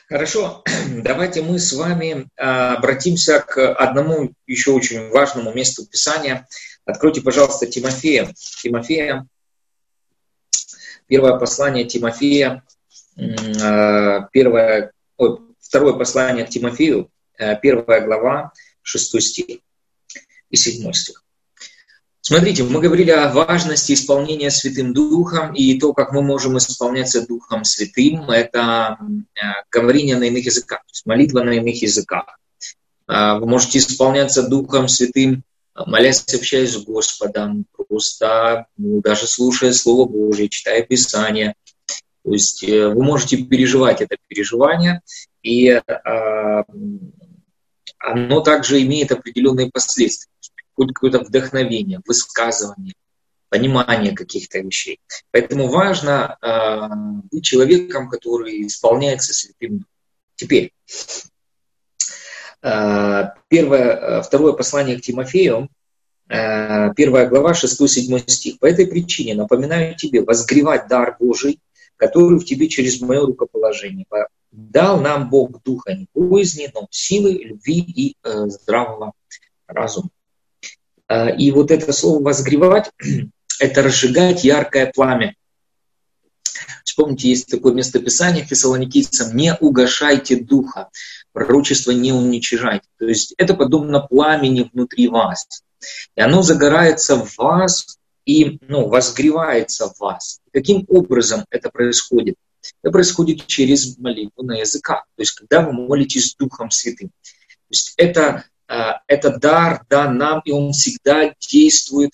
Хорошо, давайте мы с вами обратимся к одному еще очень важному месту Писания. Откройте, пожалуйста, Тимофея. Первое послание Тимофея, второе послание к Тимофею, 1 глава, 6 стих и 7 стих. Смотрите, мы говорили о важности исполнения Святым Духом, и то, как мы можем исполняться Духом Святым, это говорение на иных языках, то есть молитва на иных языках. Вы можете исполняться Духом Святым, молясь, общаясь с Господом, просто даже слушая Слово Божие, читая Писание. То есть вы можете переживать это переживание, и оно также имеет определенные последствия. Какое-то вдохновение, высказывание, понимание каких-то вещей. Поэтому важно быть человеком, который исполняется Святым Духом. Теперь, второе послание к Тимофею, 1 глава, 6-7 стих. «По этой причине напоминаю тебе возгревать дар Божий, который в тебе через мое рукоположение. Дал нам Бог духа не боязни, но силы, любви и здравого разума». И вот это слово «возгревать» — это разжигать яркое пламя. Вспомните, есть такое местописание Фессалоникийцам: «Не угашайте духа, пророчество не уничижайте». То есть это подобно пламени внутри вас. И оно загорается в вас и возгревается в вас. Каким образом это происходит? Это происходит через молитву на языках. То есть когда вы молитесь Духом Святым. То есть это дар дан нам, и он всегда действует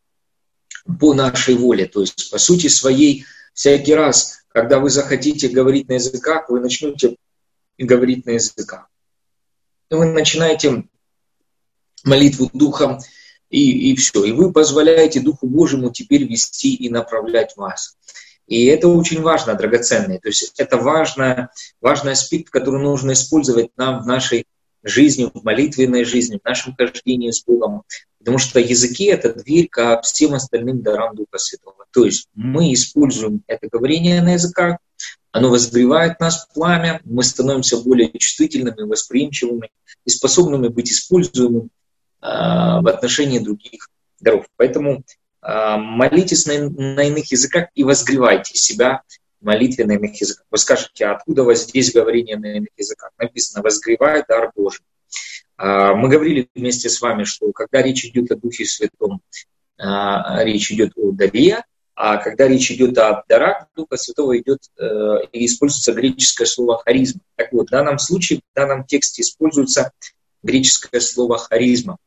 по нашей воле. То есть, по сути своей, всякий раз, когда вы захотите говорить на языках, вы начнете говорить на языках. И вы начинаете молитву Духом, и все. И вы позволяете Духу Божьему теперь вести и направлять вас. И это очень важно, драгоценное. То есть это важный аспект, который нужно использовать нам в нашей жизни, в молитвенной жизни, в нашем хождении с Богом. Потому что языки — это дверь ко всем остальным дарам Духа Святого. То есть мы используем это говорение на языках, оно возгревает нас в пламя, мы становимся более чувствительными, восприимчивыми и способными быть используемыми в отношении других даров. Поэтому молитесь на иных языках и возгревайте себя в молитве на иных языках. Вы скажете: а откуда у вас здесь говорение на иных языках? Написано: «возгревай дар Божий». Мы говорили вместе с вами, что когда речь идет о Духе Святом, речь идет о даре, а когда речь идет о дарах Духа Святого, идет и используется греческое слово харизма. Так вот, в данном случае, в данном тексте используется греческое слово харизма.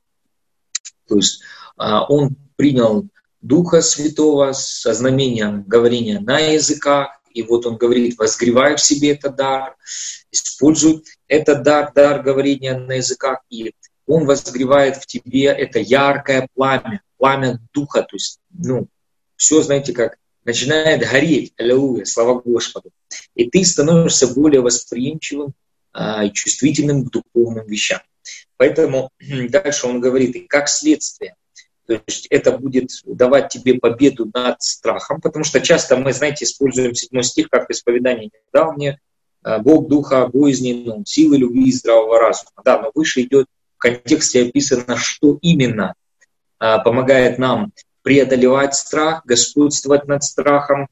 То есть он принял Духа Святого со знамением говорения на языках, и вот он говорит: возгревай в себе этот дар, используй этот дар говорения на языках, и он возгревает в тебе это яркое пламя Духа, то есть, все, знаете, как начинает гореть, аллилуйя, слава Господу, и ты становишься более восприимчивым и чувствительным к духовным вещам. Поэтому дальше он говорит: и как следствие, то есть это будет давать тебе победу над страхом, потому что часто мы, знаете, используем 7 стих как исповедание: «Дал мне Бог духа боязни, силы, любви и здравого разума». Да, но выше идет в контексте описано, что именно помогает нам преодолевать страх, господствовать над страхом,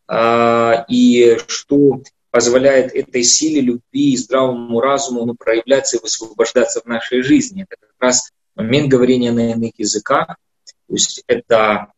и что позволяет этой силе, любви и здравому разуму проявляться и высвобождаться в нашей жизни. Это как раз момент говорения на иных языках. То есть это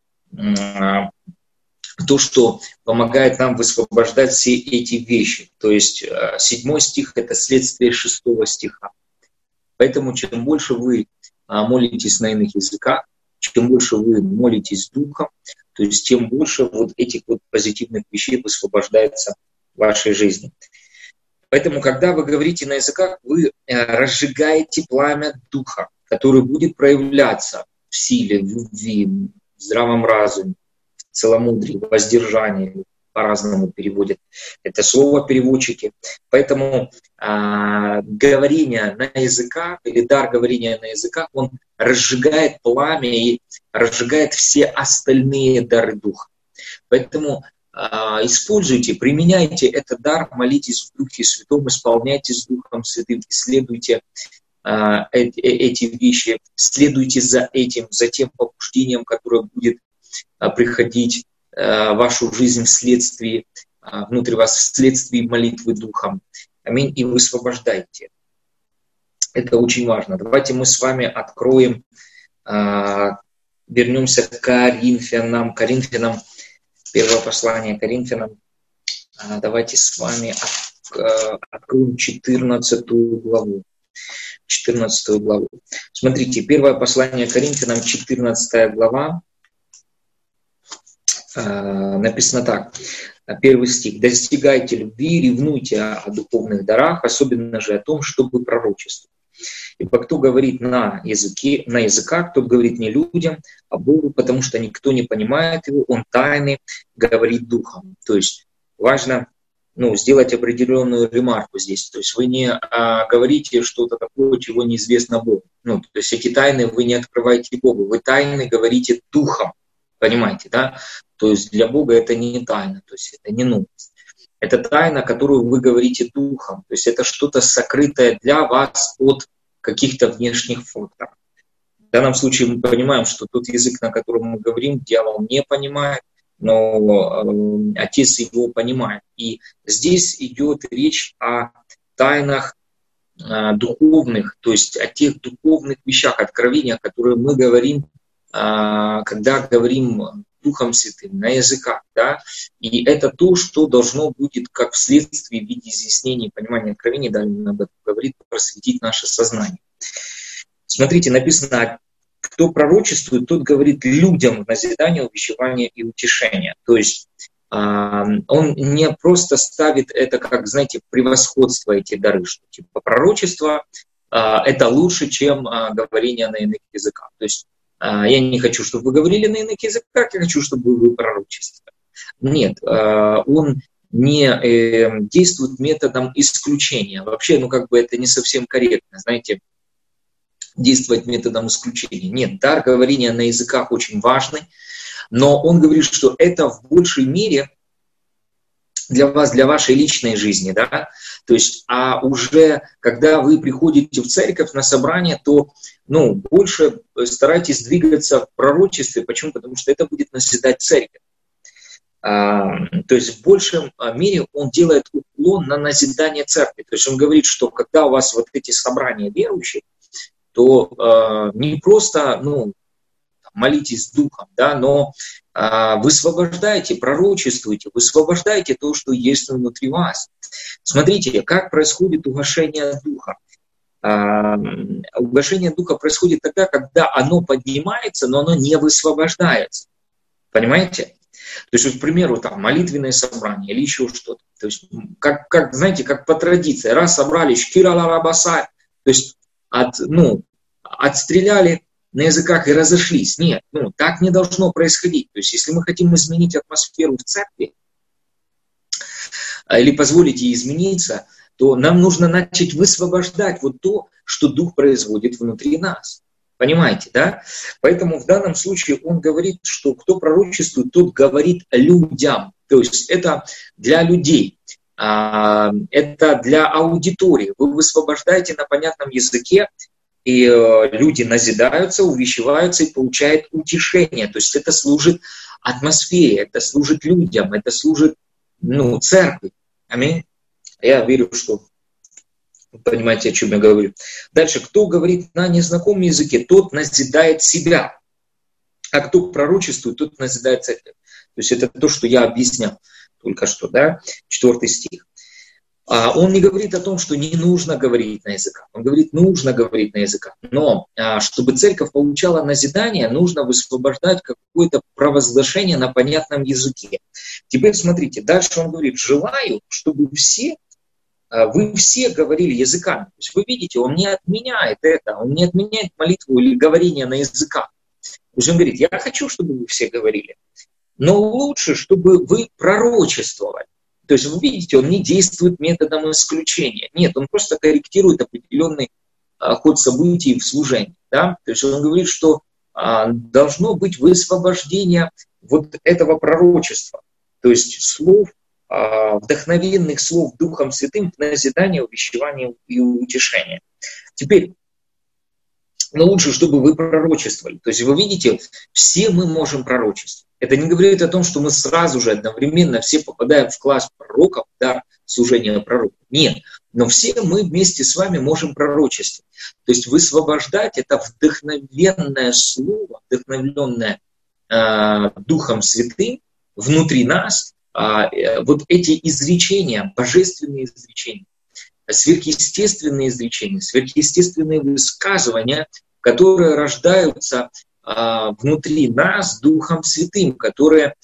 то, что помогает нам высвобождать все эти вещи. То есть 7 стих — это следствие 6 стиха. Поэтому чем больше вы молитесь на иных языках, чем больше вы молитесь Духом, то есть тем больше вот этих вот позитивных вещей высвобождается в вашей жизни. Поэтому, когда вы говорите на языках, вы разжигаете пламя Духа, который будет проявляться в силе, в любви, в здравом разуме, в целомудрии, в воздержании, по-разному переводят это слово переводчики. Поэтому говорение на языках или дар говорения на языках, он разжигает пламя и разжигает все остальные дары Духа. Поэтому используйте, применяйте этот дар, молитесь в Духе Святом, исполняйтесь Духом Святым, исследуйте эти вещи, следуйте за этим, за тем побуждением, которое будет приходить в вашу жизнь вследствие, внутри вас вследствие молитвы Духом. Аминь. И высвобождайте. Это очень важно. Давайте мы с вами откроем, вернемся к Коринфянам, первое послание Коринфянам. Давайте с вами откроем 14 главу. 14 главу. Смотрите, первое послание Коринфянам, 14 глава. Написано так, первый стих. «Достигайте любви, ревнуйте о духовных дарах, особенно же о том, чтобы пророчествовать. Ибо кто говорит на языках, тот говорит не людям, а Богу, потому что никто не понимает его, он тайный говорит духом». То есть важно сделать определенную ремарку здесь. То есть вы не говорите что-то такое, чего неизвестно Богу. То есть эти тайны вы не открываете Богу, вы тайны говорите духом. Понимаете, да? То есть для Бога это не тайна, то есть это не новость. Это тайна, которую вы говорите духом. То есть это что-то сокрытое для вас от каких-то внешних факторов. В данном случае мы понимаем, что тот язык, на котором мы говорим, дьявол не понимает, но Отец его понимает. И здесь идет речь о тайнах духовных, то есть о тех духовных вещах, откровениях, которые мы говорим, когда говорим Духом Святым, на языках. Да? И это то, что должно будет, как вследствие в виде изъяснений, понимания откровений, далее об этом говорит, просветить наше сознание. Смотрите, написано, кто пророчествует, тот говорит людям в назидание, увещевание и утешение. То есть он не просто ставит это как, знаете, превосходство, эти дары, что типа пророчество это лучше, чем говорение на иных языках. То есть я не хочу, чтобы вы говорили на иных языках, я хочу, чтобы вы пророчествовали. Нет, он не действует методом исключения. Вообще, это не совсем корректно, знаете, действовать методом исключения. Нет, дар говорения на языках очень важный, но он говорит, что это в большей мере для вас, для вашей личной жизни, да, то есть, а уже когда вы приходите в церковь на собрание, то, больше старайтесь двигаться в пророчестве. Почему? Потому что это будет назидать церковь. То есть в большем мере он делает уклон на назидание церкви. То есть он говорит, что когда у вас вот эти собрания верующих, то не просто, молитесь духом, да, но высвобождайте, пророчествуйте, высвобождайте то, что есть внутри вас. Смотрите, как происходит угошение духа. Угошение духа происходит тогда, когда оно поднимается, но оно не высвобождается. Понимаете? То есть, к примеру, молитвенное собрание или еще что-то. То есть, знаете, как по традиции. Раз собрались, кираларабаса, то есть отстреляли на языках и разошлись. Нет, так не должно происходить. То есть, если мы хотим изменить атмосферу в церкви, или позволить ей измениться, то нам нужно начать высвобождать вот то, что Дух производит внутри нас. Понимаете, да? Поэтому в данном случае он говорит, что кто пророчествует, тот говорит людям. То есть это для людей, это для аудитории. Вы высвобождаете на понятном языке, и люди назидаются, увещеваются и получают утешение. То есть это служит атмосфере, это служит людям, это служит церкви. Аминь. Я верю, что вы понимаете, о чем я говорю. Дальше, кто говорит на незнакомом языке, тот назидает себя. А кто пророчествует, тот назидает церковь. То есть это то, что я объяснял только что, да? 4 стих. Он не говорит о том, что не нужно говорить на языках. Он говорит, нужно говорить на языках. Но чтобы церковь получала назидание, нужно высвобождать какое-то провозглашение на понятном языке. Теперь смотрите, дальше он говорит, желаю, чтобы вы все говорили языками. То есть вы видите, он не отменяет это, он не отменяет молитву или говорение на языках. То есть он говорит, я хочу, чтобы вы все говорили, но лучше, чтобы вы пророчествовали. То есть вы видите, он не действует методом исключения. Нет, он просто корректирует определенный ход событий в служении. Да? То есть он говорит, что должно быть высвобождение вот этого пророчества. То есть слов, вдохновенных слов Духом Святым в назидание, увещевание и утешение. Теперь, но лучше, чтобы вы пророчествовали. То есть вы видите, все мы можем пророчествовать. Это не говорит о том, что мы сразу же одновременно все попадаем в класс пророков, да, служение пророков. Нет, но все мы вместе с вами можем пророчествовать. То есть высвобождать это вдохновенное слово, вдохновленное Духом Святым внутри нас, вот эти изречения, божественные изречения, сверхъестественные изречения, сверхъестественные высказывания, которые рождаются внутри нас Духом Святым, которые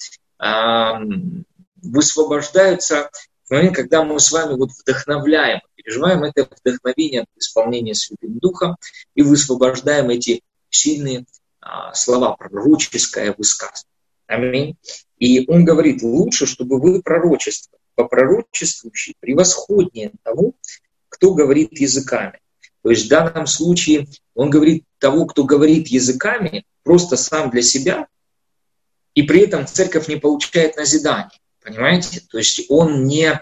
высвобождаются в момент, когда мы с вами вот вдохновляем, переживаем это вдохновение от исполнения Святым Духом и высвобождаем эти сильные слова, пророческое высказывание. Аминь. И он говорит, лучше, чтобы вы пророчествовали, попророчествующий превосходнее тому, кто говорит языками. То есть в данном случае он говорит того, кто говорит языками, просто сам для себя, и при этом церковь не получает назидания. Понимаете? То есть он не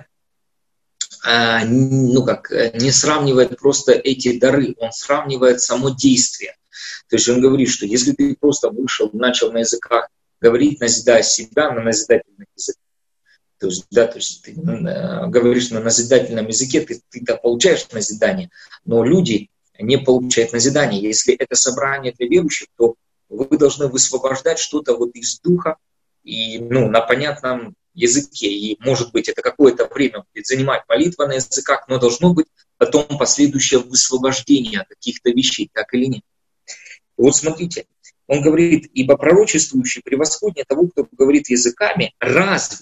сравнивает просто эти дары, он сравнивает само действие. То есть он говорит, что если ты просто вышел, начал на языках говорить, назидая себя на назидательных языках, то есть ты говоришь на назидательном языке, ты-то получаешь назидание, но люди не получают назидание. Если это собрание для верующих, то вы должны высвобождать что-то вот из духа и на понятном языке. И, может быть, это какое-то время будет занимать молитва на языках, но должно быть потом последующее высвобождение каких-то вещей, так или нет. И вот смотрите, он говорит, ибо пророчествующий превосходнее того, кто говорит языками, разве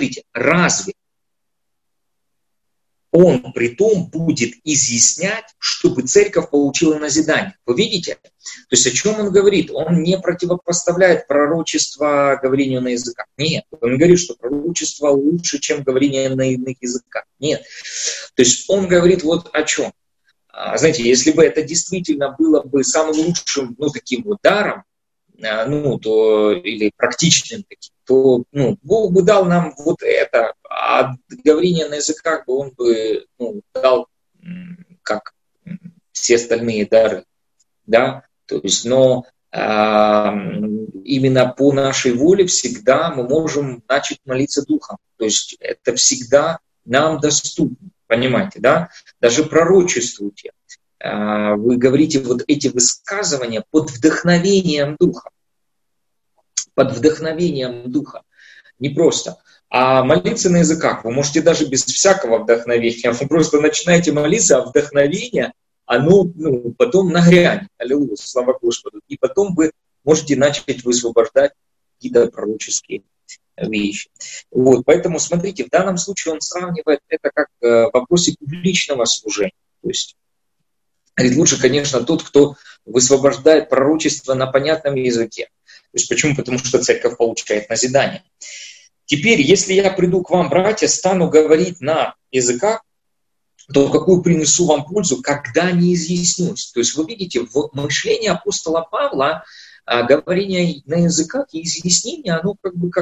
он притом будет изъяснять, чтобы церковь получила назидание. Вы видите? То есть о чем он говорит? Он не противопоставляет пророчество говорению на языках. Нет. Он говорит, что пророчество лучше, чем говорение на иных языках. Нет. То есть он говорит вот о чем. Знаете, если бы это действительно было бы самым лучшим, таким вот даром, или практичным таким, то Бог бы дал нам вот это, а говорение на языках бы он бы дал как все остальные дары, да, то есть, но именно по нашей воле всегда мы можем начать молиться Духом, то есть это всегда нам доступно, понимаете, да, даже пророчествуйте. Вы говорите вот эти высказывания под вдохновением Духа. Под вдохновением Духа. Не просто. А молиться на языках вы можете даже без всякого вдохновения. Вы просто начинаете молиться, а вдохновение, оно потом нагрянет. Аллилуйя, слава Господу. И потом вы можете начать высвобождать какие-то пророческие вещи. Вот. Поэтому, смотрите, в данном случае он сравнивает это как в вопросе публичного служения. То есть, говорит, лучше, конечно, тот, кто высвобождает пророчество на понятном языке. То есть почему? Потому что церковь получает назидание. Теперь, если я приду к вам, братья, стану говорить на языках, то какую принесу вам пользу, когда не изъяснюсь? То есть вы видите, в мышлении апостола Павла говорение на языках и изъяснение, оно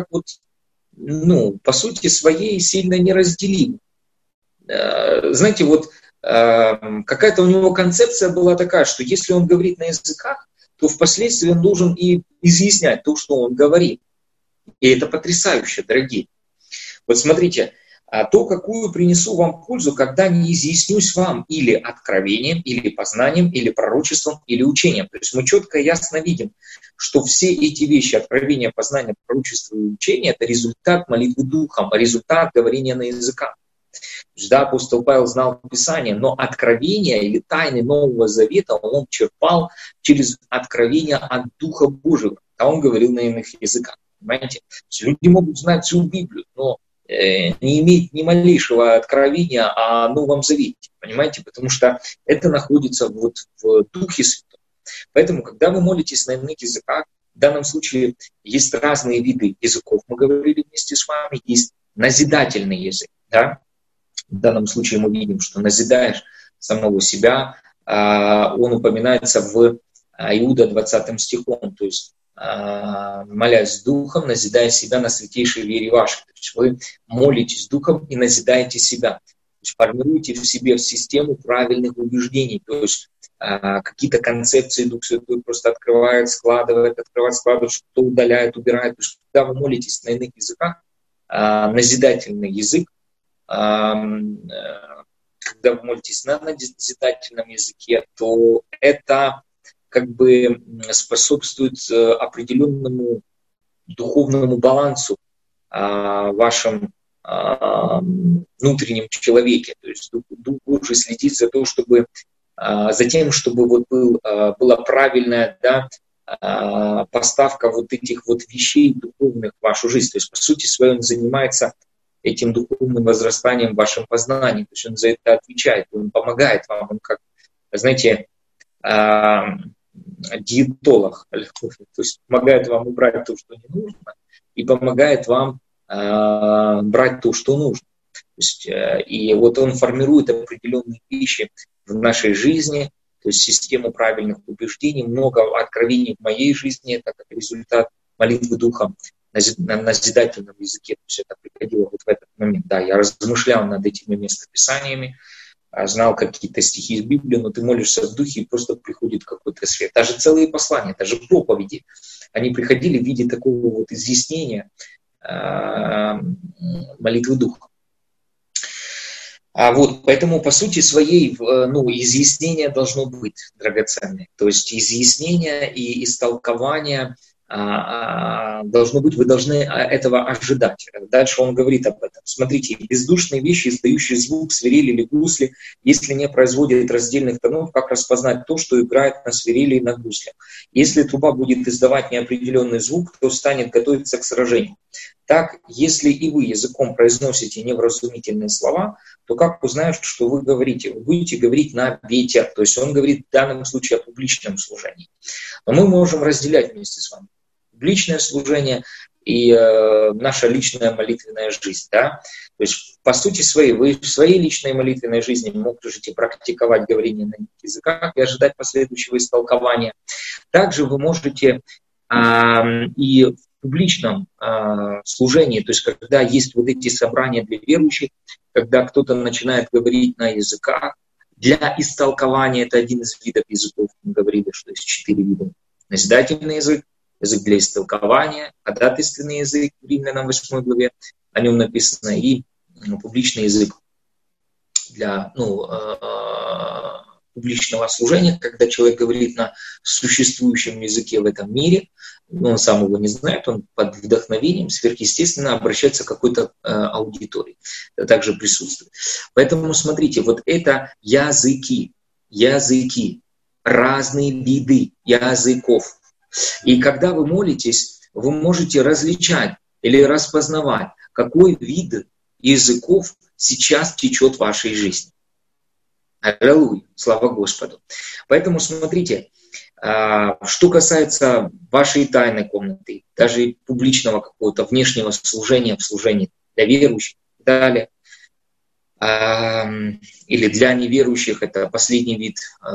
по сути своей сильно неразделимо. Знаете, вот какая-то у него концепция была такая, что если он говорит на языках, то впоследствии он должен и изъяснять то, что он говорит. И это потрясающе, дорогие. Вот смотрите, то, какую принесу вам пользу, когда не изъяснюсь вам или откровением, или познанием, или пророчеством, или учением. То есть мы четко и ясно видим, что все эти вещи, откровение, познание, пророчество и учение, это результат молитвы Духом, результат говорения на языках. Да, апостол Павел знал Писание, но откровение или тайны Нового Завета он черпал через откровение от Духа Божьего, а он говорил на иных языках. Понимаете? Люди могут знать всю Библию, но не иметь ни малейшего откровения о Новом Завете. Понимаете? Потому что это находится вот в Духе Святом. Поэтому, когда вы молитесь на иных языках, в данном случае есть разные виды языков. Мы говорили вместе с вами, есть назидательный язык. Да? В данном случае мы видим, что назидаешь самого себя, он упоминается в Иуда 20 стихом, то есть молясь духом, назидая себя на святейшей вере вашей. То есть вы молитесь духом и назидаете себя. То есть формируете в себе систему правильных убеждений. То есть какие-то концепции Дух Святой просто открывает, складывает, что-то удаляет, убирает. То есть когда вы молитесь на иных языках, назидательный язык, когда вы молитесь на назидательном языке, то это как бы способствует определенному духовному балансу в вашем внутреннем человеке. То есть Дух Божий следит за тем, чтобы вот была правильная, поставка вот этих вот вещей духовных в вашу жизнь. То есть, по сути своей, он занимается этим духовным возрастанием в вашем познании. То есть он за это отвечает, он помогает вам. Он как, знаете, диетолог. То есть помогает вам убрать то, что не нужно, и помогает вам брать то, что нужно. То есть, и вот он формирует определенные вещи в нашей жизни, то есть систему правильных убеждений, много откровений в моей жизни, это как результат молитвы Духа на назидательном языке. То есть это приходило вот в этот момент. Да, я размышлял над этими местописаниями, знал какие-то стихи из Библии, но ты молишься в Духе, и просто приходит какой-то свет. Даже целые послания, даже проповеди, они приходили в виде такого вот изъяснения молитвы Духа. Поэтому, по сути своей, изъяснение должно быть драгоценное. То есть изъяснение и истолкование должно быть, вы должны этого ожидать. Дальше он говорит об этом. Смотрите, бездушные вещи, издающие звук, свирели или гусли, если не производят раздельных тонов, как распознать то, что играет на свирели и на гуслях? Если труба будет издавать неопределенный звук, то станет готовиться к сражению. Так, если и вы языком произносите невразумительные слова, то как узнают, что вы говорите? Вы будете говорить на ветер. То есть он говорит в данном случае о публичном служении. Но мы можем разделять вместе с вами публичное служение и наша личная молитвенная жизнь. Да? То есть, по сути своей, вы в своей личной молитвенной жизни можете практиковать говорение на языках и ожидать последующего истолкования. Также вы можете и в публичном служении, то есть когда есть вот эти собрания для верующих, когда кто-то начинает говорить на языках, для истолкования, это один из видов языков, мы говорили, что есть 4 вида. Назидательный язык, язык для истолкования, ходатайственный язык, в Римлянам 8 главе, о нем написано, и публичный язык для публичного служения, когда человек говорит на существующем языке в этом мире, но он сам его не знает, он под вдохновением сверхъестественно обращается к какой-то аудитории. Это также присутствует. Поэтому смотрите, вот это языки, разные виды языков. И когда вы молитесь, вы можете различать или распознавать, какой вид языков сейчас течет в вашей жизни. Аллилуйя, слава Господу. Поэтому смотрите, что касается вашей тайной комнаты, даже публичного какого-то внешнего служения в служении для верующих и далее, или для неверующих, это последний вид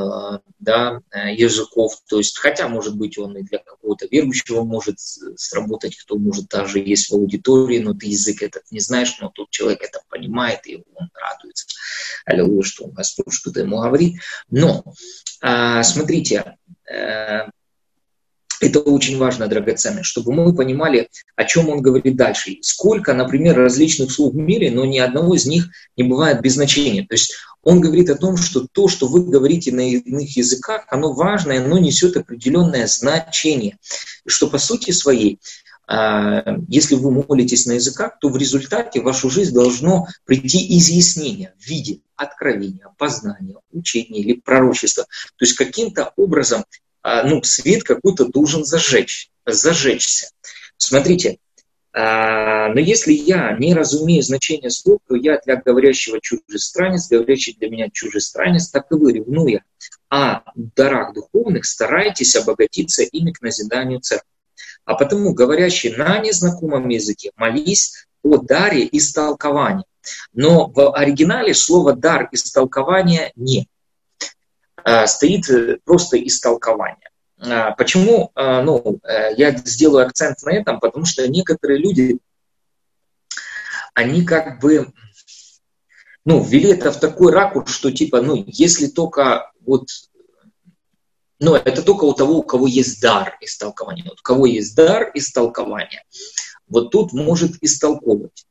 языков, то есть, хотя, может быть, он и для какого-то верующего может сработать, кто может даже есть в аудитории, но ты язык этот не знаешь, но тот человек это понимает, и он радуется. Аллилуйя, что Господь что-то ему говорит. Но, смотрите, это очень важно, драгоценно, чтобы мы понимали, о чем он говорит дальше. Сколько, например, различных слов в мире, но ни одного из них не бывает без значения. То есть он говорит о том, что то, что вы говорите на иных языках, оно важное, оно несет определенное значение. И что по сути своей, если вы молитесь на языках, то в результате в вашу жизнь должно прийти изъяснение в виде откровения, познания, учения или пророчества. То есть каким-то образом свет какой-то должен зажечься. Смотрите, но если я не разумею значение слов, то я для говорящего чужестранец, говорящий для меня чужестранец, так и вы, ревнуя о дарах духовных, старайтесь обогатиться ими к назиданию церкви. А потому, говорящий на незнакомом языке, молись о даре истолкования. Но в оригинале слово «дар» истолкования нет. Стоит просто истолкование. Почему я сделаю акцент на этом? Потому что некоторые люди, они как бы ввели это в такой ракурс, что типа, если только это только у того, у кого есть дар истолкования. Вот у кого есть дар истолкования, вот тут может истолковывать.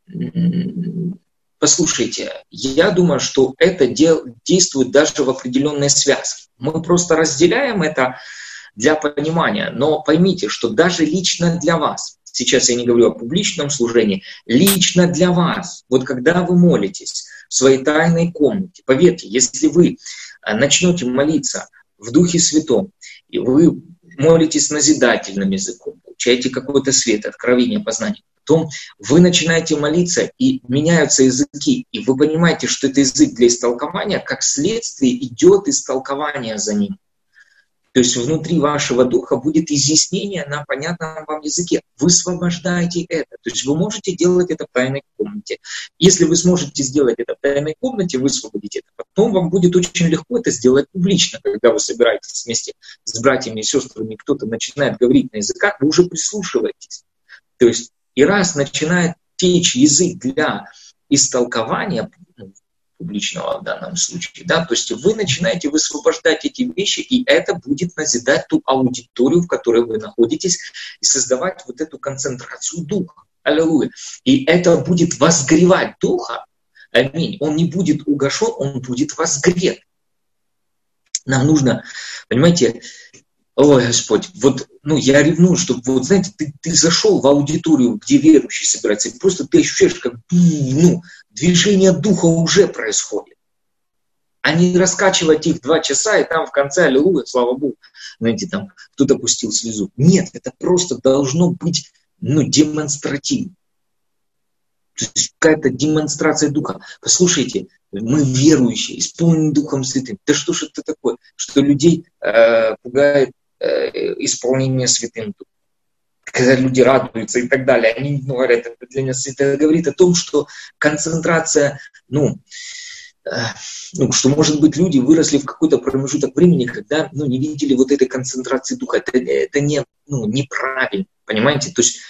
Послушайте, я думаю, что это действует даже в определенной связке. Мы просто разделяем это для понимания, но поймите, что даже лично для вас, сейчас я не говорю о публичном служении, лично для вас, вот когда вы молитесь в своей тайной комнате, поверьте, если вы начнете молиться в Духе Святом, и вы молитесь назидательным языком, получаете какой-то свет, откровение, познание, потом вы начинаете молиться, и меняются языки, и вы понимаете, что это язык для истолкования, как следствие идет истолкование за ним. То есть внутри вашего духа будет изъяснение на понятном вам языке. Высвобождайте это. То есть вы можете делать это в тайной комнате. Если вы сможете сделать это в тайной комнате, высвободить это, потом вам будет очень легко это сделать публично, когда вы собираетесь вместе с братьями и сестрами, кто-то начинает говорить на языках, вы уже прислушиваетесь. То есть и раз начинает течь язык для истолкования, публичного в данном случае, да, то есть вы начинаете высвобождать эти вещи, и это будет назидать ту аудиторию, в которой вы находитесь, и создавать вот эту концентрацию духа. Аллилуйя. И это будет возгревать духа. Аминь. Он не будет угашен, он будет возгрет. Нам нужно, понимаете, ой, Господь, я ревную, чтобы, знаете, ты зашел в аудиторию, где верующие собираются, и просто ты ощущаешь, как, движение духа уже происходит. А не раскачивать их 2 часа, и там в конце, аллилуйя, слава Богу, знаете, там кто-то пустил слезу. Нет, это просто должно быть, демонстративно. То есть какая-то демонстрация духа. Послушайте, мы верующие, исполнены Духом Святым. Да что ж это такое, что людей пугает исполнение Святым Духом? Когда люди радуются и так далее, они говорят, это для нас это говорит о том, что концентрация, что, может быть, люди выросли в какой-то промежуток времени, когда не видели вот этой концентрации духа. Это неправильно, понимаете? То есть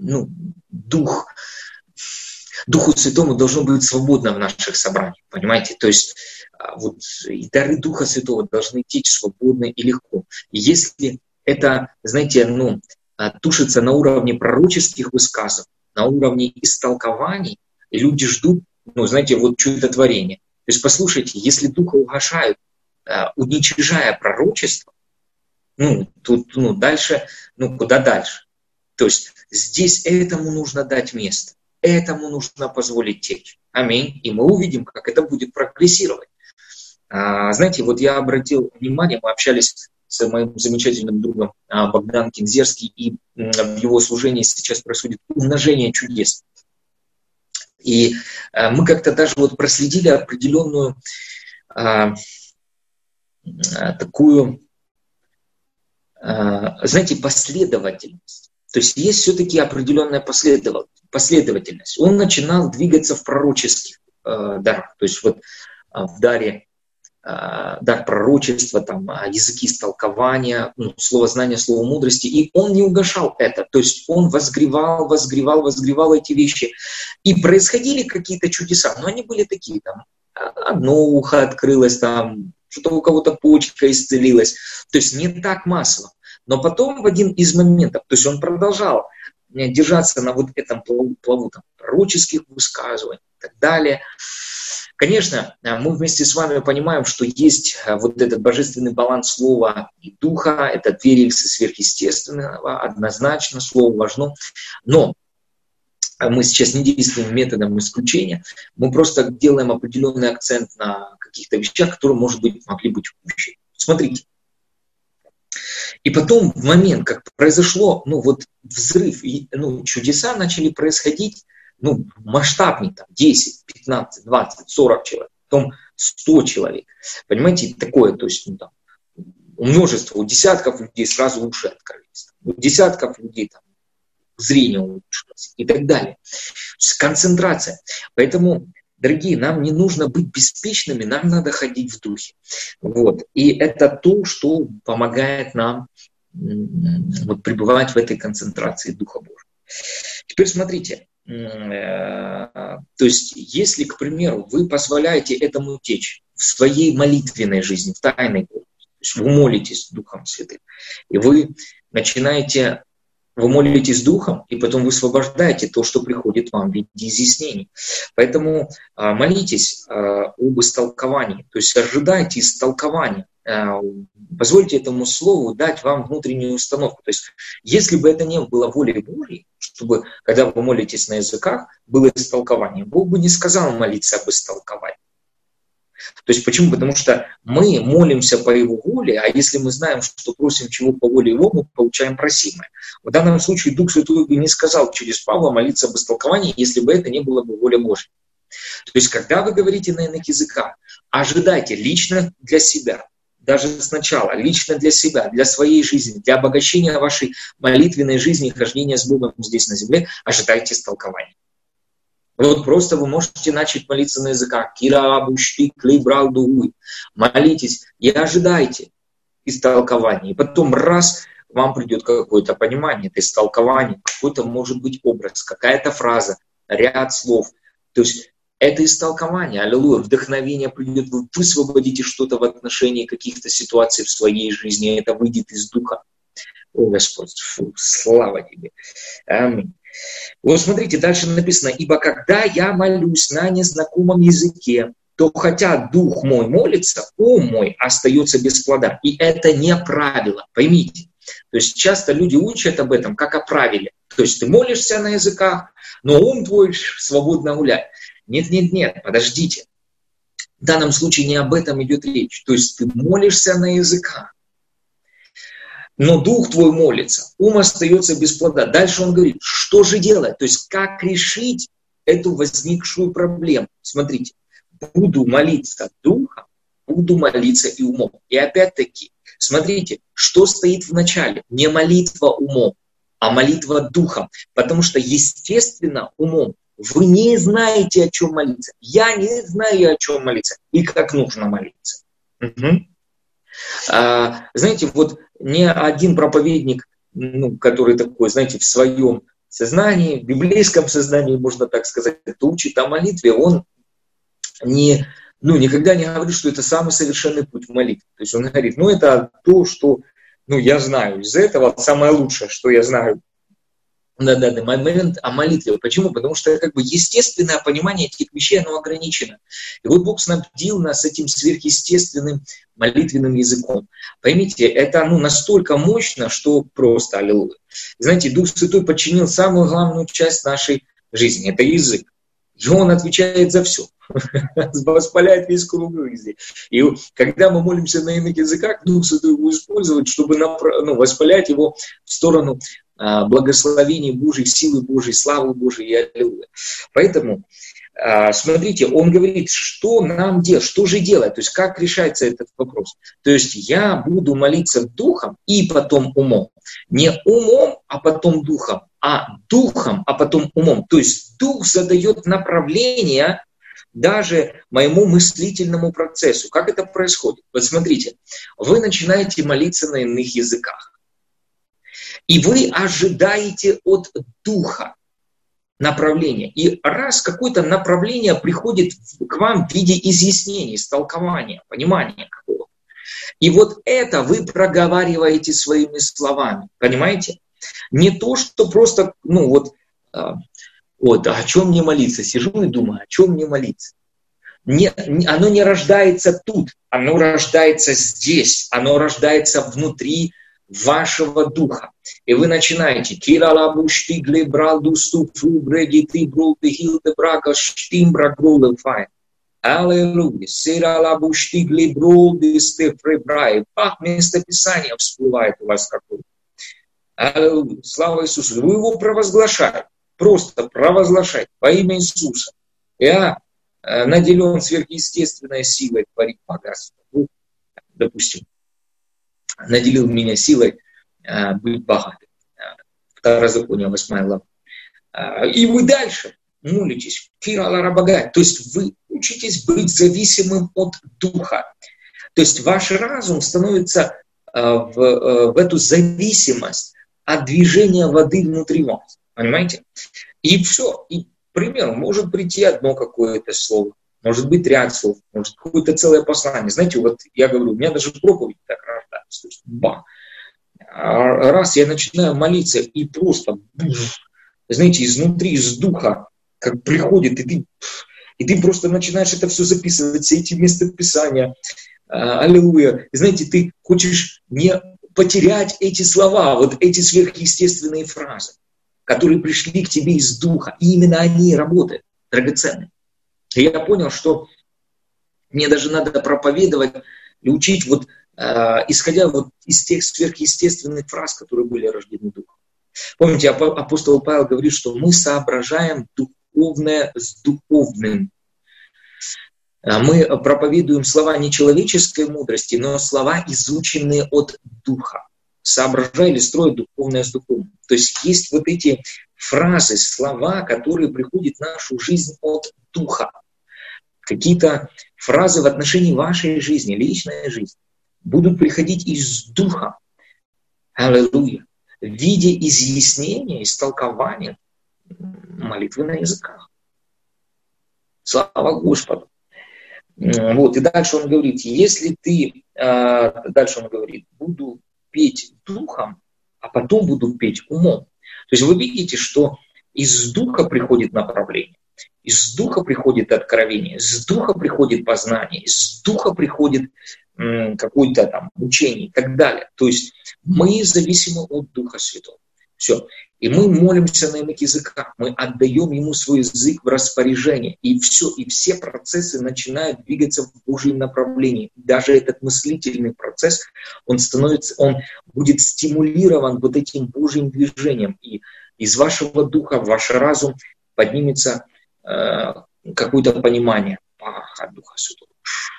Духу Святому должно быть свободно в наших собраниях, понимаете? То есть и дары Духа Святого должны течь свободно и легко. И если это, знаете, тушится на уровне пророческих высказов, на уровне истолкований, и люди ждут, чудотворения. То есть послушайте, если Духа угашают, уничижая пророчество, тут дальше, куда дальше? То есть здесь этому нужно дать место, этому нужно позволить течь. Аминь. И мы увидим, как это будет прогрессировать. Знаете, я обратил внимание, мы общались с моим замечательным другом Богдан Кинзерский, и в его служении сейчас происходит умножение чудес. И мы как-то даже проследили определенную такую, последовательность. То есть есть все-таки определенная последовательность. Он начинал двигаться в пророческих дарах. То есть в даре дар пророчества, языки истолкования, словознания, слово мудрости. И он не угашал это. То есть он возгревал эти вещи. И происходили какие-то чудеса. Но они были такие, одно ухо открылось, что-то у кого-то почка исцелилась. То есть не так массово. Но потом в один из моментов, то есть он продолжал держаться на этом плаву пророческих высказываний и так далее. Конечно, мы вместе с вами понимаем, что есть этот божественный баланс слова и духа, это 2 рельсы сверхъестественного, однозначно, слово важно. Но мы сейчас не действуем методом исключения, мы просто делаем определенный акцент на каких-то вещах, которые, может быть, могли быть упущены. Смотрите. И потом, в момент, как произошло взрыв, и чудеса начали происходить масштабнее, 10, 15, 20, 40 человек, потом 100 человек. Понимаете, такое, то есть у множества, у десятков людей сразу уши открылись, у десятков людей зрение улучшилось и так далее. То есть концентрация. Поэтому, дорогие, нам не нужно быть беспечными, нам надо ходить в духе. И это то, что помогает нам вот пребывать в этой концентрации Духа Божьего. Теперь смотрите, то есть если, к примеру, вы позволяете этому течь в своей молитвенной жизни, в тайной комнате, то есть вы молитесь Духом Святым, и вы молитесь Духом, и потом высвобождаете то, что приходит вам в виде изъяснений. Поэтому молитесь об истолковании, то есть ожидайте истолкования. Позвольте этому слову дать вам внутреннюю установку. То есть, если бы это не было волей Божьей, чтобы, когда вы молитесь на языках, было истолкование, Бог бы не сказал молиться об истолковании. То есть, почему? Потому что мы молимся по Его воле, а если мы знаем, что просим чего по воле Его, мы получаем просимое. В данном случае Дух Святой бы не сказал через Павла молиться об истолковании, если бы это не было бы воля Божья. То есть, когда вы говорите на иных языках, ожидайте лично для себя, даже сначала, лично для себя, для своей жизни, для обогащения вашей молитвенной жизни, хождения с Богом здесь на земле, ожидайте истолкования. Вот просто вы можете начать молиться на языках. Молитесь и ожидайте истолкования. И потом раз вам придет какое-то понимание, это истолкование, какой-то может быть образ, какая-то фраза, ряд слов. То есть это истолкование, аллилуйя, вдохновение придет, вы высвободите что-то в отношении каких-то ситуаций в своей жизни, это выйдет из Духа. О, Господь, слава Тебе. Аминь. Вот смотрите, дальше написано: «Ибо когда я молюсь на незнакомом языке, то хотя дух мой молится, ум мой остается без плода». И это не правило, поймите. То есть часто люди учат об этом как о правиле. То есть ты молишься на языках, но ум твой свободно гуляет. Нет, подождите. В данном случае не об этом идет речь. То есть ты молишься на языках, но дух твой молится, ум остается без плода. Дальше он говорит, что же делать? То есть как решить эту возникшую проблему? Смотрите, буду молиться духом, буду молиться и умом. И опять-таки, смотрите, что стоит в начале? Не молитва умом, а молитва духом. Потому что, естественно, умом вы не знаете, о чем молиться. Я не знаю, о чем молиться и как нужно молиться. Угу. Знаете, вот ни один проповедник, который такой, знаете, в своем сознании, в библейском сознании, можно так сказать, учит о молитве, он никогда не говорит, что это самый совершенный путь в молитве. То есть он говорит, это то, что я знаю из этого, самое лучшее, что я знаю на данный момент о молитве. Почему? Потому что естественное понимание этих вещей, оно ограничено. И вот Бог снабдил нас этим сверхъестественным молитвенным языком. Поймите, это настолько мощно, что просто аллилуйя. Знаете, Дух Святой подчинил самую главную часть нашей жизни, это язык. И Он отвечает за все. Воспаляет весь круг жизни. И когда мы молимся на иных языках, Дух Святой его использует, чтобы воспалять его в сторону благословений Божьих, силы Божьей, славы Божьей и аллилуйя. Поэтому, смотрите, он говорит, что нам делать, что же делать, то есть как решается этот вопрос. То есть я буду молиться духом и потом умом. Не умом, а потом духом, а духом, а потом умом. То есть дух задает направление даже моему мыслительному процессу. Как это происходит? Вот смотрите, вы начинаете молиться на иных языках. И вы ожидаете от Духа направления. И раз какое-то направление приходит к вам в виде изъяснений, истолкования, понимания какого-то. И вот это вы проговариваете своими словами. Понимаете? Не то, что просто, о чем мне молиться? Сижу и думаю, о чем мне молиться? Оно не рождается тут, оно рождается здесь, оно рождается внутри вашего духа. И вы начинаете Аллилуйя. Местописание всплывает у вас какое-то. Аллилуйя. Слава Иисусу. Вы его провозглашаете. Просто провозглашайте во имя Иисуса. Я наделен сверхъестественной силой творить богатство. Допустим, наделил меня силой быть богатым. Второзаконие, 8 глава. И вы дальше молитесь. То есть вы учитесь быть зависимым от Духа. То есть ваш разум становится в эту зависимость от движения воды внутри вас. Понимаете? И все. И, к примеру, может прийти одно какое-то слово, может быть ряд слов, может какое-то целое послание. Знаете, вот я говорю, у меня даже проповедь так рождается. То есть, раз я начинаю молиться, и просто, знаете, изнутри, из духа, как приходит, и ты просто начинаешь это все записывать, все эти местописания. Аллилуйя. И знаете, ты хочешь не потерять эти слова, вот эти сверхъестественные фразы, которые пришли к тебе из духа. И именно они работают, драгоценные. И я понял, что мне даже надо проповедовать и учить, исходя из тех сверхъестественных фраз, которые были рождены духом. Помните, апостол Павел говорит, что мы соображаем духовное с духовным. Мы проповедуем слова не человеческой мудрости, но слова, изученные от духа. Соображая или строя духовное с духовным. То есть есть вот эти фразы, слова, которые приходят в нашу жизнь от духа. Какие-то фразы в отношении вашей жизни, личной жизни, будут приходить из духа. Аллилуйя. В виде изъяснения, истолкования молитвы на языках. Слава Господу. И дальше он говорит, дальше он говорит, буду петь духом, а потом буду петь умом. То есть вы видите, что из духа приходит направление, из духа приходит откровение, из духа приходит познание, из духа приходит какое-то там учение и так далее. То есть мы зависимы от Духа Святого. Все. И мы молимся на иных языках, мы отдаем ему свой язык в распоряжение. И все, и все процессы начинают двигаться в Божьем направлении. Даже этот мыслительный процесс, он будет стимулирован вот этим Божьим движением. И из вашего духа, в ваш разум поднимется какое-то понимание. От Духа Святого.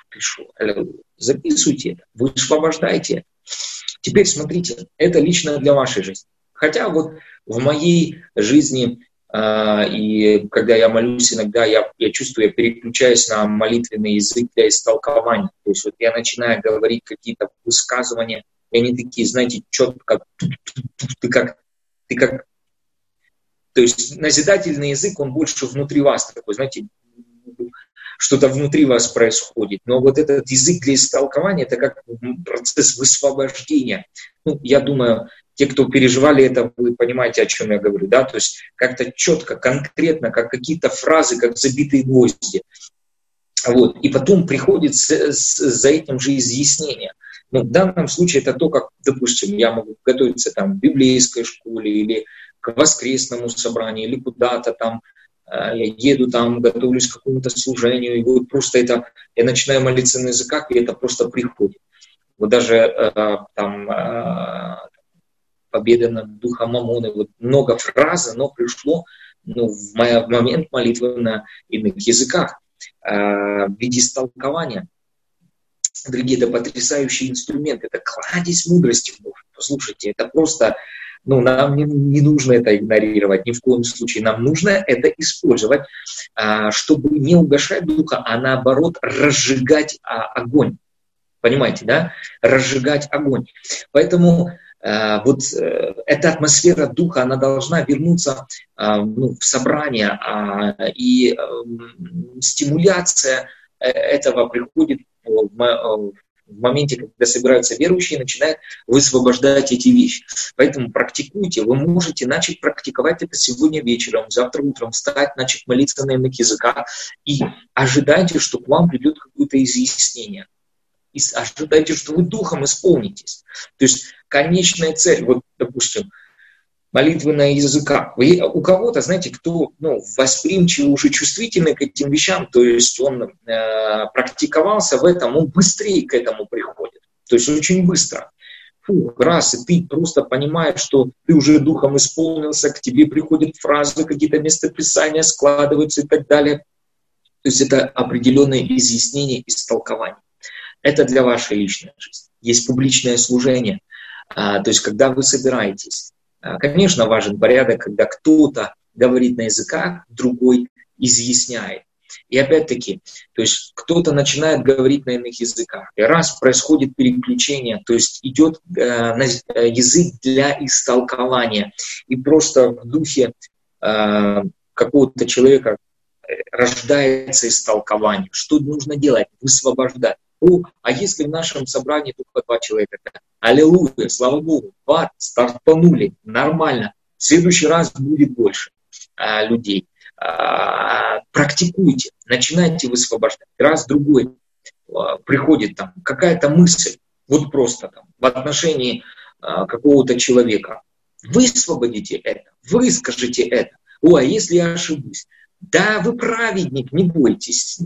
Записывайте это, вы освобождаете. Теперь смотрите, это лично для вашей жизни. Хотя вот в моей жизни, и когда я молюсь, иногда я чувствую, я переключаюсь на молитвенный язык для истолкования. То есть вот я начинаю говорить какие-то высказывания, и они такие, знаете, четко, ты как. То есть назидательный язык, он больше внутри вас такой, знаете, что-то внутри вас происходит. Но вот этот язык для истолкования, это как процесс высвобождения. Я думаю, те, кто переживали это, вы понимаете, о чем я говорю, да? То есть как-то четко, конкретно, как какие-то фразы, как забитые гвозди. И потом приходит за этим же изъяснение. В данном случае это то, как, допустим, я могу готовиться там в библейской школе или к воскресному собранию, или куда-то там, я еду там, готовлюсь к какому-то служению, и вот просто это, я начинаю молиться на языках, и это просто приходит. Вот даже победа над духом Мамоны, вот много фраз, но пришло в момент молитвы на иных языках в виде истолкования. Дорогие, это потрясающий инструмент, это кладезь мудрости. Послушайте, это просто... нам не нужно это игнорировать ни в коем случае. Нам нужно это использовать, чтобы не угашать духа, а наоборот разжигать огонь. Понимаете, да? Разжигать огонь. Поэтому эта атмосфера духа, она должна вернуться в собрание, и стимуляция этого приходит в моменте, когда собираются верующие, начинают высвобождать эти вещи. Поэтому практикуйте. Вы можете начать практиковать это сегодня вечером, завтра утром, встать, начать молиться на иных языках и ожидайте, что к вам придет какое-то изъяснение. И ожидайте, что вы духом исполнитесь. То есть конечная цель, допустим, молитвы на языках. У кого-то, знаете, кто восприимчивый, уже чувствительный к этим вещам, то есть он практиковался в этом, он быстрее к этому приходит. То есть очень быстро. Раз, и ты просто понимаешь, что ты уже духом исполнился, к тебе приходят фразы, какие-то местописания складываются и так далее. То есть это определенное изъяснение, истолкование. Это для вашей личной жизни. Есть публичное служение. То есть когда вы собираетесь, конечно, важен порядок, когда кто-то говорит на языках, другой изъясняет. И опять-таки, то есть кто-то начинает говорить на иных языках, и раз происходит переключение, то есть идет язык для истолкования, и просто в духе какого-то человека рождается истолкование. Что нужно делать? Высвобождать. А если в нашем собрании только 2 человека? Аллилуйя, слава Богу, стартанули, нормально. В следующий раз будет больше людей. Практикуйте, начинайте высвобождать. Раз, другой приходит там какая-то мысль, вот просто там, в отношении какого-то человека. Высвободите это, выскажите это. А если я ошибусь? Да, вы праведник, не бойтесь.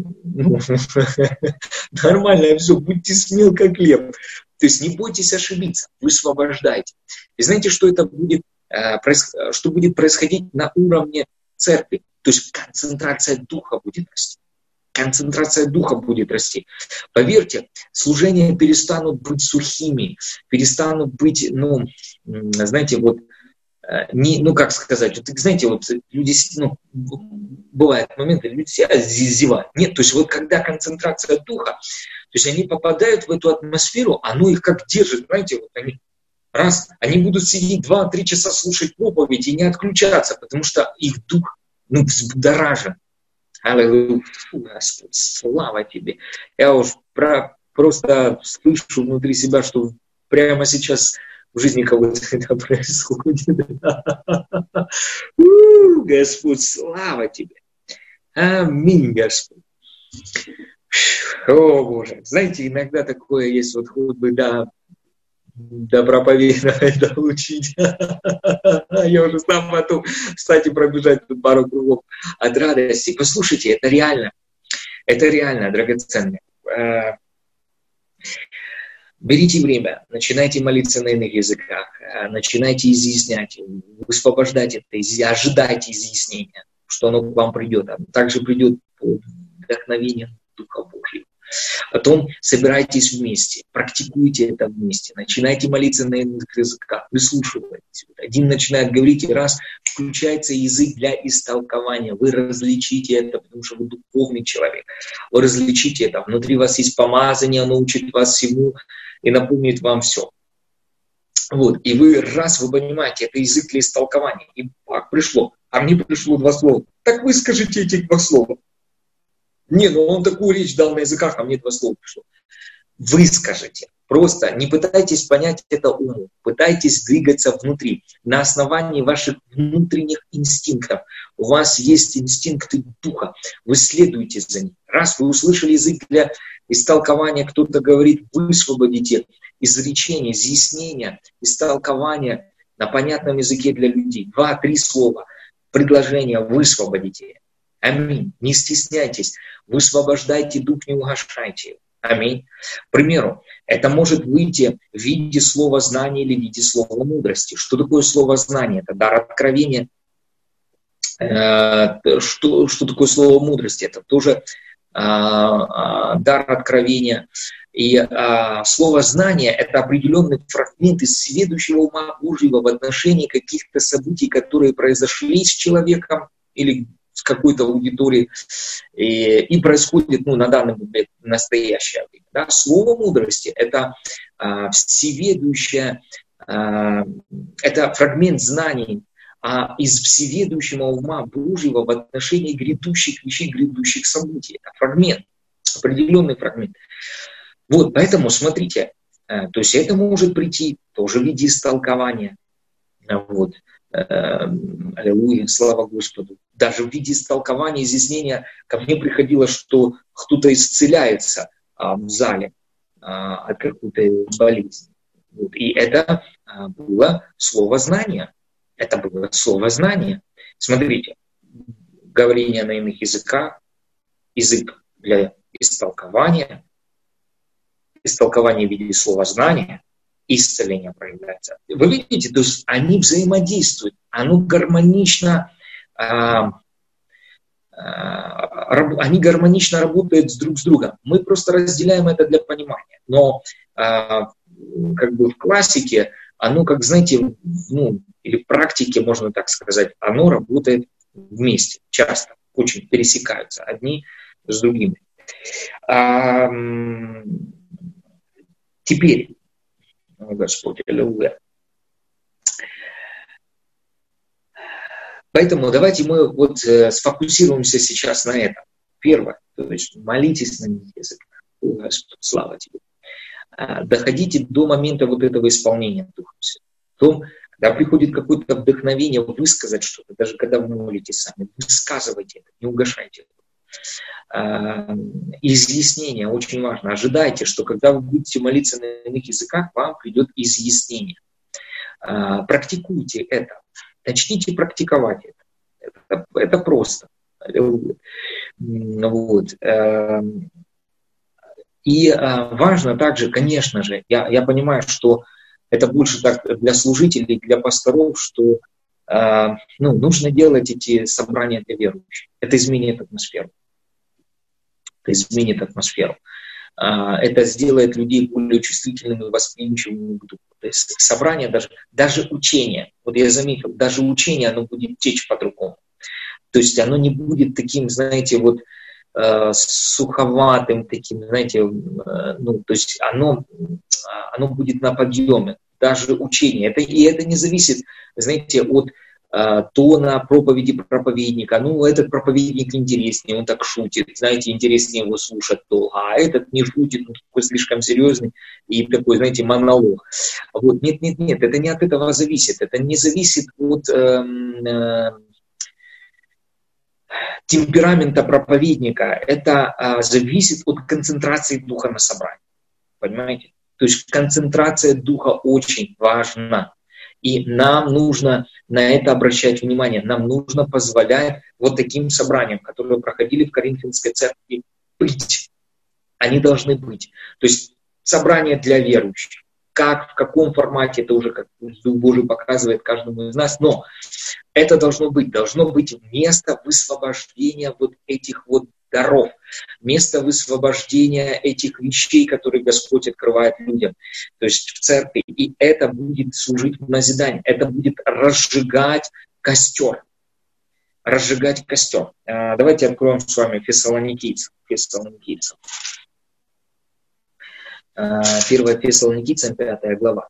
Нормально все, будьте смел, как лев. То есть не бойтесь ошибиться, высвобождайте. И знаете, что это будет, что будет происходить на уровне церкви? То есть концентрация духа будет расти. Концентрация духа будет расти. Поверьте, служения перестанут быть сухими, перестанут быть, знаете, вот, как сказать, вот, знаете, вот люди, бывают моменты, люди себя зевают. Нет, то есть вот когда концентрация духа, то есть они попадают в эту атмосферу, оно их как держит, знаете, вот они будут сидеть 2-3 часа слушать проповедь и не отключаться, потому что их дух, взбудоражен. Аллилуйя, Господь, слава Тебе. Я уж просто слышу внутри себя, что прямо сейчас в жизни кого-то это происходит. Господь, слава Тебе. Аминь, Господь. О, Боже. Знаете, иногда такое есть, вот хоть бы, проповедовать, учить. Я уже сам потом, кстати, пробежать тут пару кругов от радости. Послушайте, это реально, драгоценно. Берите время, начинайте молиться на иных языках, начинайте изъяснять, высвобождать это, ожидайте изъяснения, что оно к вам придет. Также придет вдохновение Духа Божьего. Потом собирайтесь вместе, практикуйте это вместе, начинайте молиться на иных языках, прислушивайтесь. Один начинает говорить, и раз включается язык для истолкования. Вы различите это, потому что вы духовный человек. Вы различите это. Внутри вас есть помазание, оно учит вас всему и напомнит вам все. Вот. И вы понимаете, это язык для истолкования. И пришло. А мне пришло 2 слова. Так вы скажите эти 2 слова. Он такую речь дал на языках, а мне 2 слова пришло. Выскажите. Просто не пытайтесь понять это умом. Пытайтесь двигаться внутри. На основании ваших внутренних инстинктов. У вас есть инстинкты духа. Вы следуете за ним. Раз вы услышали язык для истолкования, кто-то говорит, высвободите изречение, изъяснение, истолкование на понятном языке для людей. 2-3 слова. Предложение высвободите. Аминь. Не стесняйтесь. Высвобождайте дух, не угашайте его. Аминь. К примеру, это может выйти в виде слова знания или в виде слова мудрости. Что такое слово знание? Это дар откровения. Что такое слово мудрости? Это тоже дар откровения. И слово знание – это определенный фрагмент из сведущего ума Божьего в отношении каких-то событий, которые произошли с человеком или с какой-то аудиторией и происходит на данный момент, в настоящее время. Да? Слово мудрости – это всеведущее, это фрагмент знаний из всеведущего ума Божьего в отношении грядущих вещей, грядущих событий. Это фрагмент, определенный фрагмент. Вот, поэтому смотрите, то есть это может прийти тоже в виде истолкования. Вот. Аллилуйя, слава Господу. Даже в виде истолкования, изъяснения ко мне приходило, что кто-то исцеляется в зале от какой-то болезни. Вот. И это было слово знания. Это было слово знания. Смотрите, говорение на иных языках, язык для истолкования в виде слова знания, исцеление проявляется. Вы видите, то есть они взаимодействуют, оно гармонично, они гармонично работают друг с другом. Мы просто разделяем это для понимания. Но как бы в классике, оно, как знаете, или в практике, можно так сказать, оно работает вместе, часто. очень пересекаются одни с другими. Теперь, Господь, аллилуйя. Поэтому давайте мы вот сфокусируемся сейчас на этом. Первое, то есть молитесь на них языках. Господь, слава Тебе. Доходите до момента вот этого исполнения Духа Святого. Когда приходит какое-то вдохновение высказать что-то, даже когда вы молитесь сами, высказывайте это, не угашайте это. Изъяснение очень важно. Ожидайте, что когда вы будете молиться на иных языках, вам придет изъяснение. Практикуйте это. Начните практиковать это. Это просто. Вот. И важно также, конечно же, я понимаю, что это больше так для служителей, для пасторов, что нужно делать эти собрания для верующих. Это изменит атмосферу. Это сделает людей более чувствительными и восприимчивыми к духу. То есть собрание, даже учение, вот я заметил, даже учение, оно будет течь по-другому. То есть оно не будет таким, знаете, вот суховатым таким, знаете, то есть оно будет на подъеме, даже учение. Это не зависит, знаете, от тона проповеди проповедника. Этот проповедник интереснее, он так шутит, знаете, интереснее его слушать долго, а этот не шутит, он такой слишком серьезный и такой, знаете, монолог. Вот. Нет, это не от этого зависит. Это не зависит от темперамента проповедника. Это зависит от концентрации духа на собрании. Понимаете? То есть концентрация духа очень важна. И нам нужно на это обращать внимание. Нам нужно позволять вот таким собраниям, которые проходили в Коринфянской церкви, быть. Они должны быть. То есть собрание для верующих. Как, в каком формате, это уже как Дух Божий показывает каждому из нас. Но это должно быть место высвобождения вот этих вот даров, место высвобождения этих вещей, которые Господь открывает людям, то есть в церкви. И это будет служить в назидание, это будет разжигать костер. Давайте откроем с вами Фессалоникийцам. 1 Фессалоникийцам, 5 глава.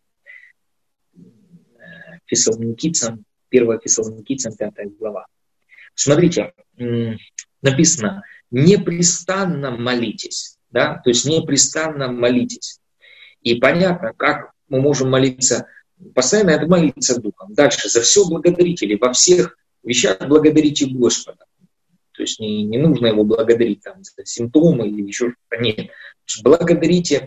1 Фессалоникийцам, 5 глава. Смотрите, написано, непрестанно молитесь. Да? То есть непрестанно молитесь. И понятно, как мы можем молиться постоянно, это молиться Духом. Дальше, за все благодарите, или во всех вещах благодарите Господа. То есть не нужно его благодарить там, за симптомы или еще что-то. Нет. Благодарите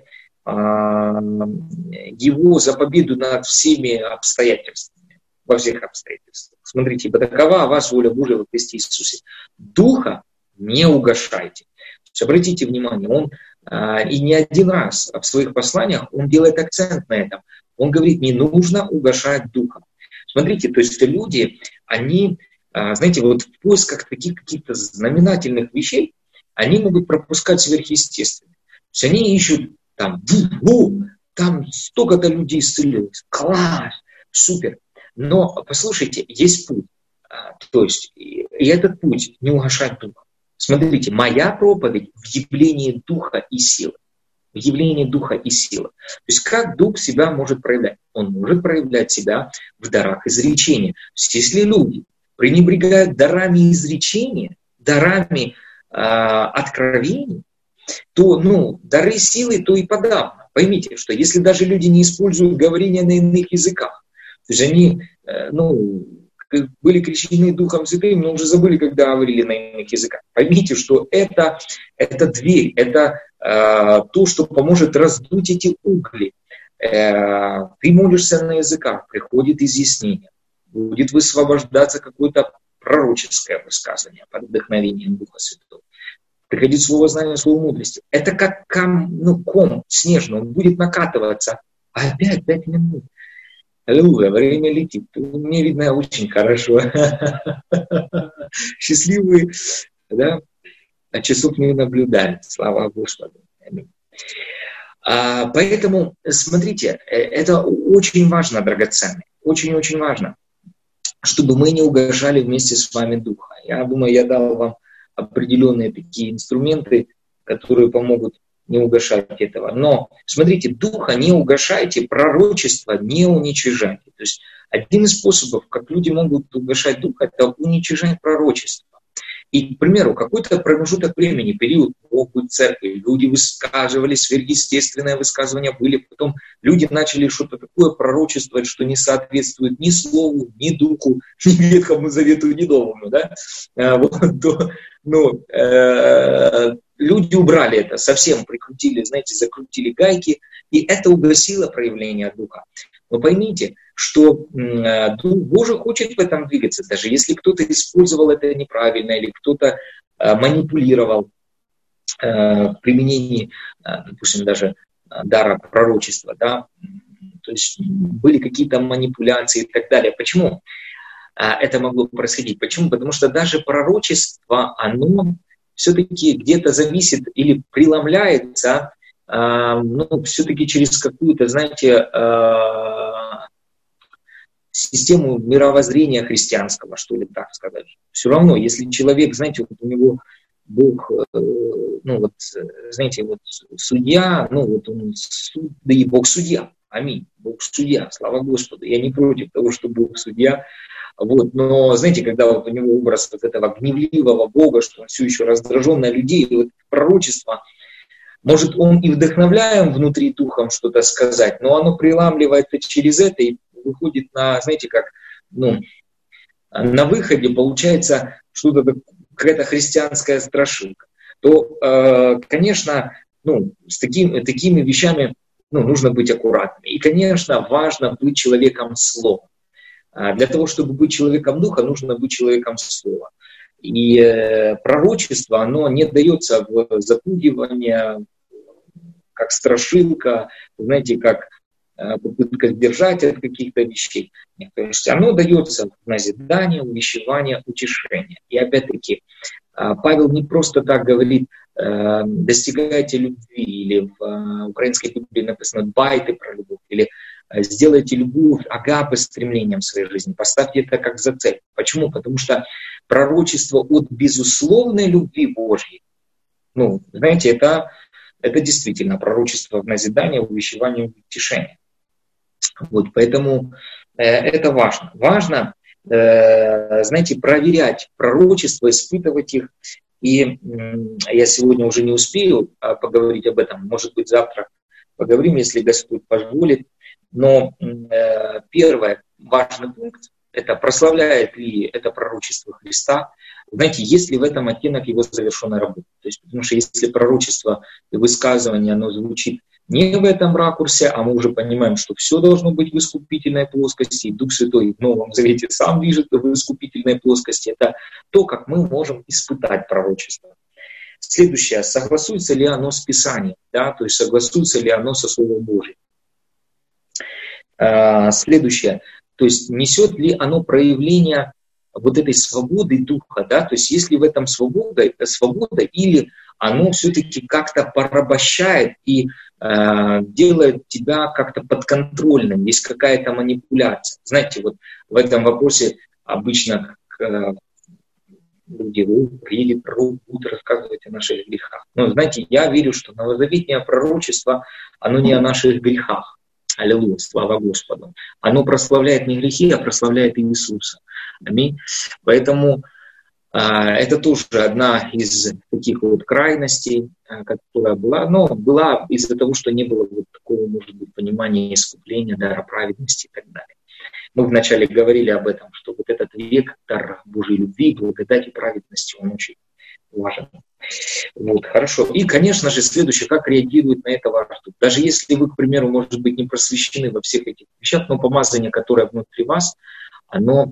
его за победу над всеми обстоятельствами, во всех обстоятельствах. Смотрите, ибо такова о вас воля Божия во Христе Иисусе. Духа не угашайте. То есть, обратите внимание, он и не один раз в своих посланиях он делает акцент на этом. Он говорит, не нужно угашать Духа. Смотрите, то есть люди, они, знаете, вот в поисках таких каких-то знаменательных вещей, они могут пропускать сверхъестественное. То есть они ищут там столько-то людей исцелилось, класс, супер. Но, послушайте, есть путь. То есть, и этот путь не угашать Духа. Смотрите, моя проповедь в явлении Духа и силы. В явлении Духа и силы. То есть, как Дух себя может проявлять? Он может проявлять себя в дарах изречения. То есть, если люди пренебрегают дарами изречения, дарами откровений, то, дары силы, то и подавно. Поймите, что если даже люди не используют говорение на иных языках, то есть они, были крещены Духом Святым, но уже забыли, когда говорили на иных языках. Поймите, что это дверь, это то, что поможет раздуть эти угли. Ты молишься на языках, приходит изъяснение, будет высвобождаться какое-то пророческое высказывание под вдохновением Духа Святого. Приходит слово знания, слово мудрости. Это как ком снежный, он будет накатываться. А опять 5 минут. Аллилуйя, время летит. Мне видно очень хорошо. Счастливые, да? А часов не наблюдают. Слава Господу. Поэтому, смотрите, это очень важно, драгоценный. Очень-очень важно, чтобы мы не угожали вместе с вами Духа. Я думаю, я дал вам определенные такие инструменты, которые помогут не угашать этого. Но, смотрите, духа не угашайте, пророчество не уничижайте. То есть один из способов, как люди могут угашать духа, это уничижать пророчество. И, к примеру, какой-то промежуток времени, период Богу церкви, люди высказывали, сверхъестественные высказывания были, потом люди начали что-то такое пророчествовать, что не соответствует ни Слову, ни Духу, ни Ветхому Завету, ни Новому. Да? Люди убрали это, совсем прикрутили, знаете, закрутили гайки, и это угасило проявление Духа. Но поймите, что Дух Божий хочет в этом двигаться, даже если кто-то использовал это неправильно или кто-то манипулировал в применении, допустим, даже дара пророчества, да? То есть были какие-то манипуляции и так далее. Почему это могло происходить? Почему? Потому что даже пророчество, оно все-таки где-то зависит или преломляется, все-таки через какую-то, знаете, систему мировоззрения христианского, что ли, так сказать. Все равно, если человек, знаете, вот у него Бог, знаете, вот судья, он суд, да и Бог судья. Аминь. Бог судья, слава Господу. Я не против того, что Бог судья. Но, знаете, когда вот у него образ вот этого гневливого Бога, что он все еще раздражен на людей, вот пророчество, может, он и вдохновляем внутри духом что-то сказать, но оно приламливается через это и выходит на, знаете, как, на выходе получается что-то, какая-то христианская страшилка. То, конечно, с такими вещами нужно быть аккуратными. И, конечно, важно быть человеком слова. Для того, чтобы быть человеком духа, нужно быть человеком слова. И пророчество, оно не дается в запугивание, как страшилка, знаете, как попытка сдержать от каких-то вещей. Нет, то есть оно дается в назидание, увещевание, утешение. И опять-таки, Павел не просто так говорит, достигайте любви, или в украинской Библии написано «дбайте про любовь», или сделайте любовь агапы стремлением в своей жизни, поставьте это как за цель. Почему? Потому что пророчество от безусловной любви Божьей, знаете, это действительно пророчество в назидание, увещевание, утешение. Поэтому это важно. Важно, знаете, проверять пророчества, испытывать их. И я сегодня уже не успею поговорить об этом, может быть, завтра поговорим, если Господь позволит. Но первый важный пункт – это прославляет ли это пророчество Христа. Знаете, есть ли в этом оттенок его завершенной работы? То есть, потому что если пророчество и высказывание, оно звучит не в этом ракурсе, а мы уже понимаем, что все должно быть в искупительной плоскости, и Дух Святой в Новом Завете сам движет в искупительной плоскости. Это то, как мы можем испытать пророчество. Следующее, согласуется ли оно с Писанием, да? То есть согласуется ли оно со Словом Божьим. Следующее, то есть несет ли оно проявление вот этой свободы духа, да? То есть есть ли в этом свобода или оно все-таки как-то порабощает и делает тебя как-то подконтрольным, есть какая-то манипуляция. Знаете, вот в этом вопросе обычно люди приедет пророк, будут рассказывать о наших грехах. Но знаете, я верю, что новозаветное пророчество, оно не о наших грехах. Аллилуйя, слава Господу. Оно прославляет не грехи, а прославляет Иисуса. Аминь. Поэтому это тоже одна из таких вот крайностей, которая была, но была из-за того, что не было вот такого, может быть, понимания искупления, дара праведности и так далее. Мы вначале говорили об этом, что вот этот вектор Божьей любви, благодати, праведности, он очень важен. Хорошо. И, конечно же, следующее, как реагирует на это ваш дух. Даже если вы, к примеру, может быть, не просвещены во всех этих вещах, но помазание, которое внутри вас, оно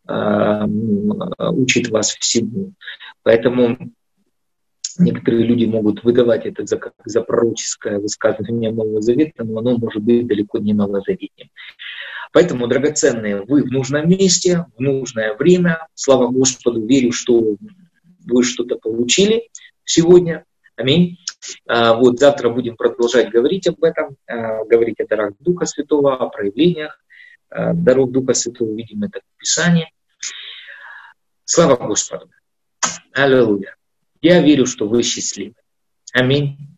учит вас всему. Поэтому некоторые люди могут выдавать это за пророческое высказывание Нового Завета, но оно может быть далеко не новозаветним. Поэтому, драгоценные, вы в нужном месте, в нужное время. Слава Господу, верю, что вы что-то получили сегодня. Аминь. Завтра будем продолжать говорить об этом, говорить о дарах Духа Святого, о проявлениях даров Духа Святого. Видим это в Писании. Слава Господу. Аллилуйя. Я верю, что вы счастливы. Аминь.